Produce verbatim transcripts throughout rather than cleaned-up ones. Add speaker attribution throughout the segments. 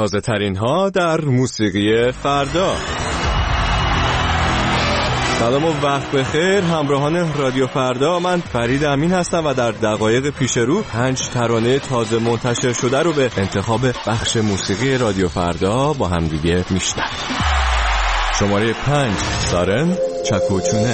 Speaker 1: تازه ترین ها در موسیقی فردا. سلام و وقت بخیر همراهان رادیو فردا، من فرید امین هستم و در دقایق پیش رو پنج ترانه تازه منتشر شده رو به انتخاب بخش موسیقی رادیو فردا با هم دیگه میشنویم. شماره پنج، سارن چکوچونه.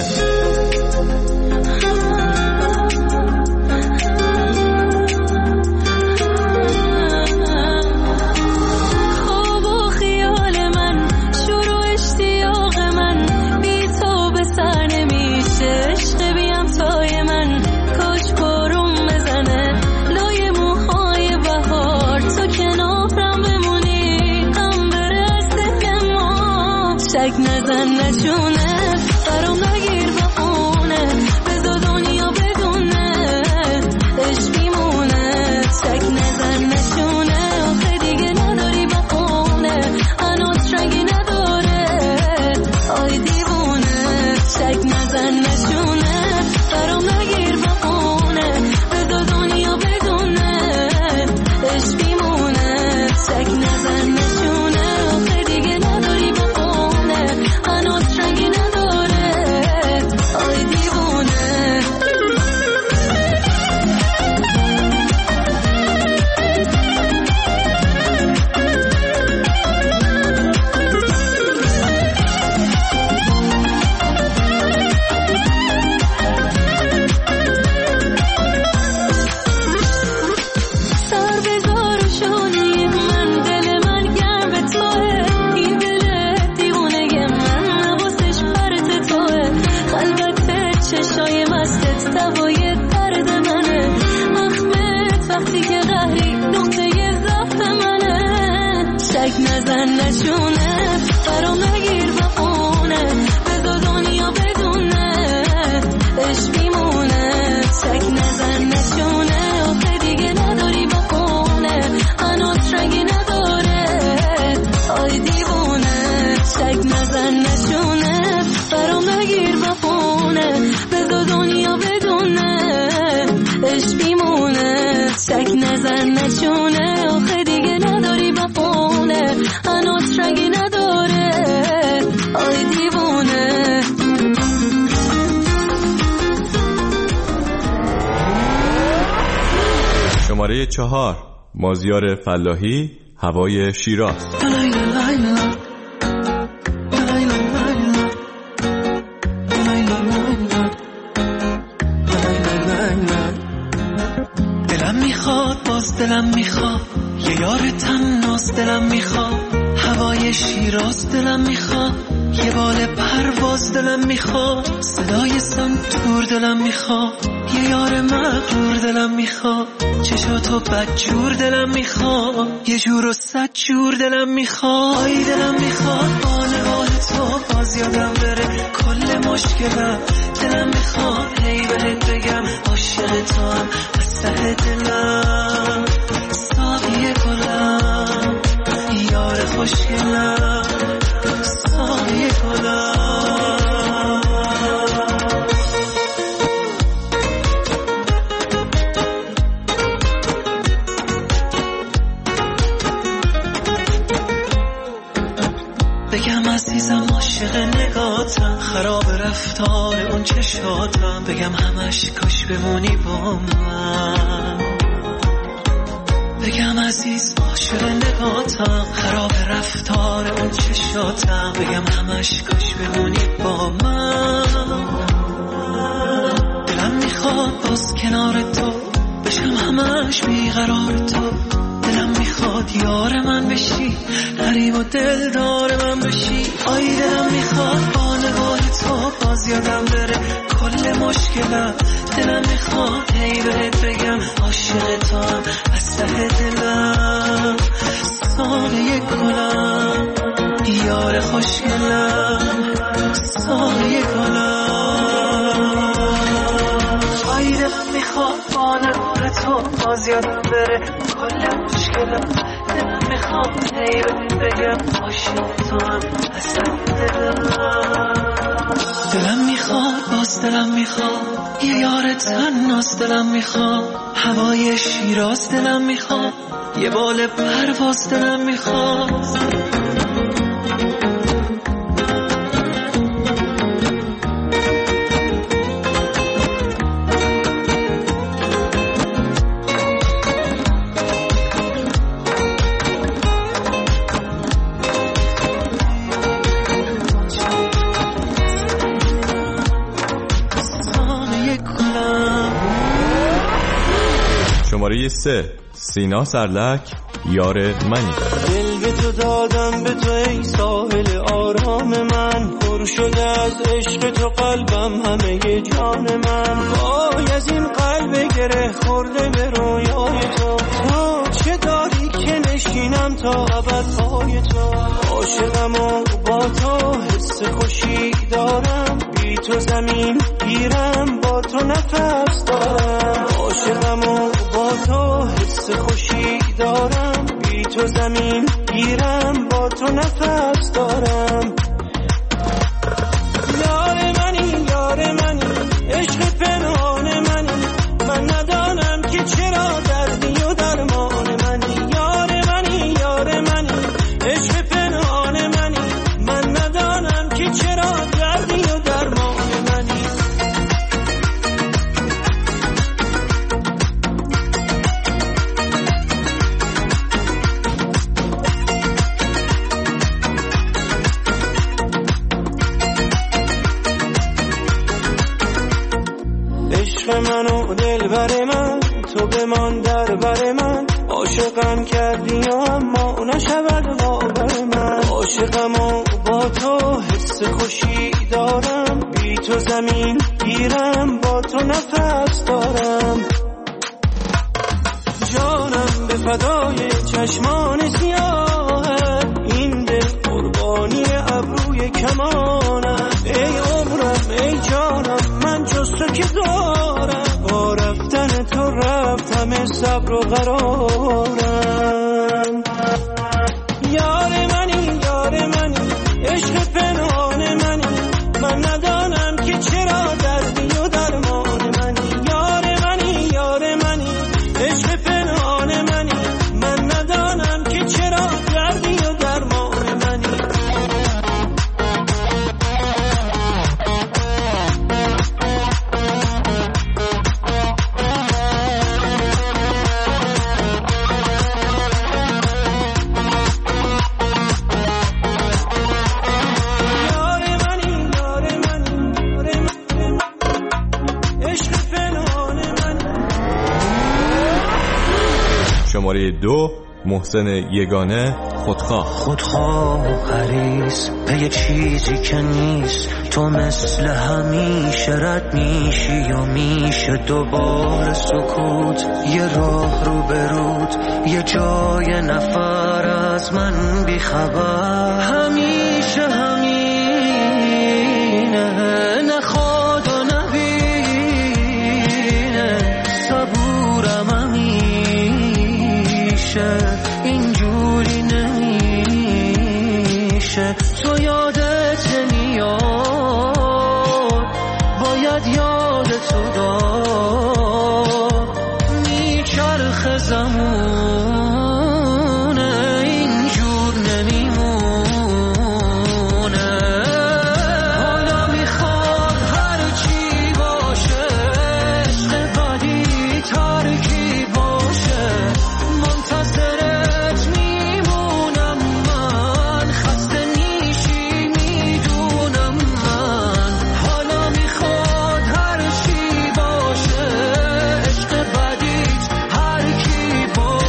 Speaker 1: شماره چهار، مازیار فلاحی، هوای شیراز.
Speaker 2: دلم میخواد، باز دلم میخواد یه یار تناس، دلم میخواد هوای شیراز، دلم میخواد یه بال پرواز، دلم میخواد صدای سنتور، دلم میخواد یه یار مغرور، دلم میخواد چشاتو بدجور، دلم میخواد یه جور و صد جور، دلم میخواد آی دلم میخواد با نگاه تو باز یادم بره کل مشکلم، دلم میخواد هی بهت بگم عاشق تو هم از ته دلم، ساقی گلم یار خوشگلم، ساقی گلم. بگم عزیزم عاشق نگاتم، خراب رفتار اون چشاتم، بگم همش کاش بمونی با من، بگم عزیز عاشق نگاتم، خراب رفتار اون چشاتم، بگم همش کاش بمونی با من. دلم میخواد باز کنار تو بشم همش بیقرار تو، دلم میخواد یار من بشی، حریم و دلدار من بشی، آی دلم میخواد با نگاه تو باز یادم بره کل مشکلم، دلم میخواد هی بهت بگم عاشق تو هم از ته دلم، ساقی گلم یار خوشگلم، ساقی گلم. آی دلم میخواد با نگاه تو باز یادم بره کل مشکلم، دلم میخواد هی بهت بگم عاشق تو هم از ته دلم، دلم میخواد باز دلم میخواد یه یار تناس، دلم میخواد هوای شیراز دلم میخواد، یه بال پرواز دلم میخواد.
Speaker 1: شماره سه، سینا سرلک، یار منی.
Speaker 3: دل به تو دادم، به تو ای ساحل آرام من، پر شده از عشق تو قلبم، همه جان من. وای از این قلب گره خورده به رویای تو، تو چه داری که نشینم تا ابد پای تو. عاشقم و با تو حس خوشی دارم، بی تو زمین گیرم، با تو نفس دارم. عاشقم و با تو حس خوشی دارم، بی تو زمین گیرم، با تو نفس دارم. یار منی یار منی، عشق پنهان منی، من ندانم که چرا دردی و درمان منی. یار منی یار منی، عشق پنهان منی، من ندانم که چرا دردی و درمان منی. عشق من و دلبر من، تو بمان در بر من. عاشقم کردی و اما نشود باور من. عاشقم و با تو حس خوشی دارم، بی تو زمین گیرم، با تو نفس دارم. جانم به فدای چشمان سیاهت، این دل قربانی ابروی کمانم. ای عمرم ای جانم، من جز تو که دارم، با رفتن تو رفتم صبر و قرارم. یار منی یار منی، عشق پنهان منی، من ندانم که چرا دردی و درمان منی. یار منی یار منی، عشق پنهان منی، من ندانم که چرا دردی و درمان منی.
Speaker 1: شماره دو، محسن یگانه، خودخواه.
Speaker 4: خودخواه و حریص به چیزی که نیست، تو مثل همیشه رد میشی و میشه دوباره سکوت. یه راه رو برود، یه جای نفر از من بیخبر، همیشه همینه، نخواد و نبینه. صبورم همیشه، اینجوری نمیشه. تو یادت نمیاد، باید یادتو داد. میچرخ زمونه، اینجور نمیمونه. حالا میخواد هر چی باشه، عشق بدی ترکیب باشه. منتظرت میمونم من، خسته نیشی میدونم من. حالا میخواد هر چی باشه، عشق بدیت هر کی باشه.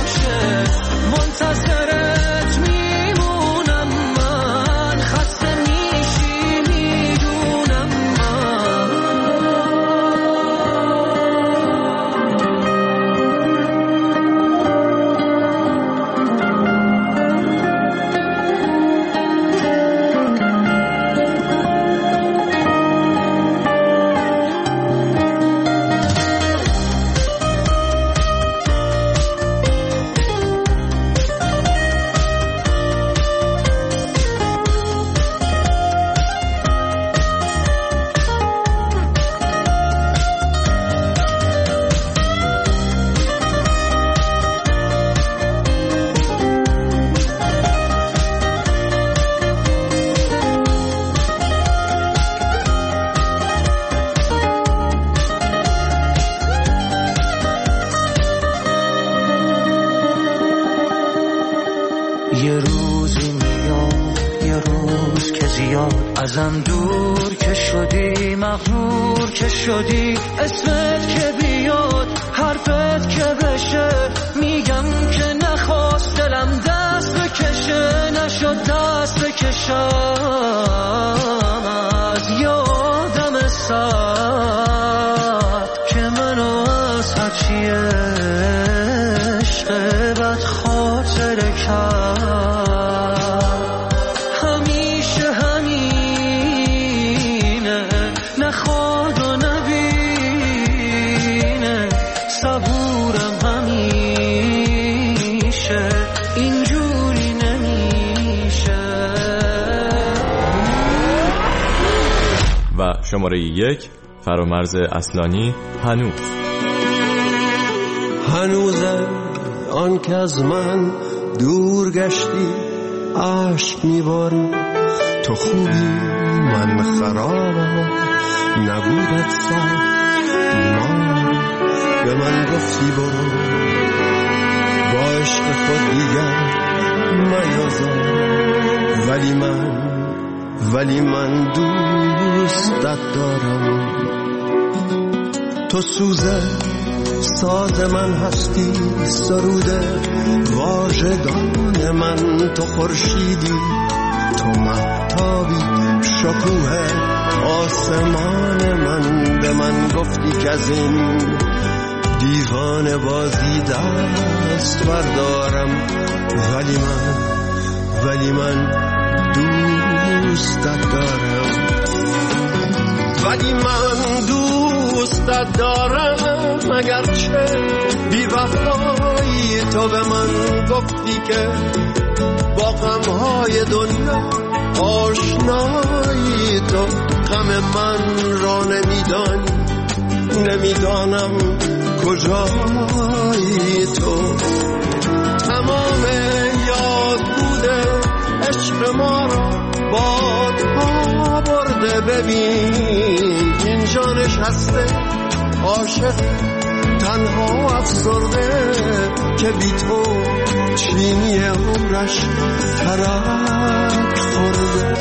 Speaker 4: یه روزی میاد یه روز که زیاد ازم دور که شدی، مغرور که شدی، اسمت که بیاد حرفت که بشه، میگم که نخواست دلم دست بکشه، نشد دست بکشم از یادم سرد که منو از هرچی عشق بد خاطره کرد. همیشه همینه، نخواد و نبینه، صبورم همیشه، اینجوری نمیشه.
Speaker 1: و شماره یک، فرامرز اصلانی، هنوز.
Speaker 3: هنوزه آن که از من دور گشتی، عشق میباری، تو خوبی من خرابم، نبودت سر ایمان، به من گفتی برو با عشق خود دیگر میازار، ولی من ولی من دوستت دارم. تو سوزه ساز من هستی، سروده واژگان من، تو خورشیدی، تو مهتابی، شکوه آسمان من. به من گفتی که از این دیوانه بازی دست بردارم، ولی من ولی من دوستت دارم، ولی من دوستت دارم. اگرچه بی وفایی تو به من گفتی که با غمهای دنیا آشنایی، تو غم من را نمیدانی، نمیدانم کجایی تو. تمام یاد بوده عشق ما را بادها برده، ببین اینجا نشسته عاشق تنها افسرده، که بی تو چینی عمرش ترک خورده.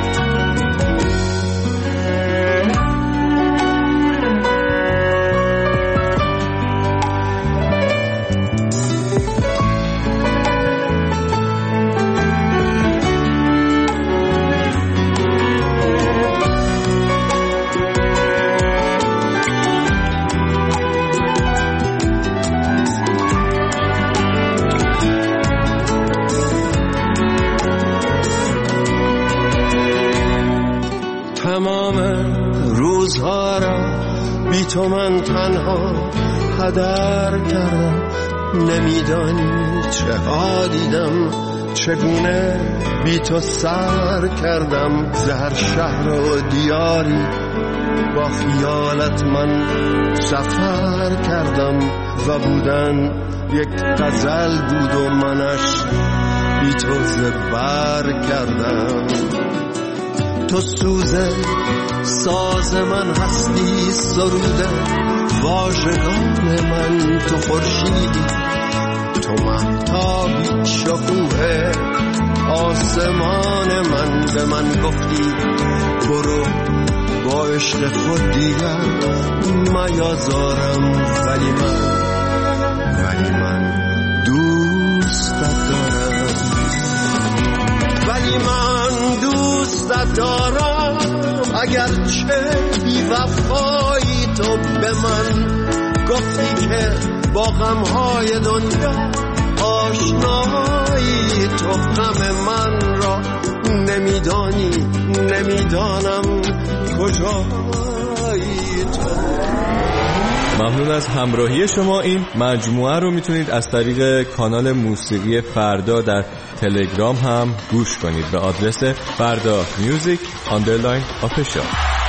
Speaker 3: تمام روزها را بی تو من تنها هدر کردم، نمیدانی چه ها دیدم، چگونه بی تو سر کردم. زهر شهر و دیاری با خیالت من سفر کردم، و بودن یک غزل بود و منش بی تو زبر کردم. تو سوزه ساز من هستی، سروده واژگان من، تو خورشیدی، تو مهتابی، شکوه آسمان من. به من گفتی برو با عشق خود دیگر میازارم، ولی من ولی من دوستت دارم، ولی من دوستت دارم. اگرچه بی وفایی تو به من گفتی که با غمهای دنیا آشنایی، تو غم من را نمیدانی، نمیدانم کجایی تو.
Speaker 1: ممنون از همراهی شما. این مجموعه رو میتونید از طریق کانال موسیقی فردا در تلگرام هم گوش کنید به آدرس فردا میوزیک آندرلاین آفیشال.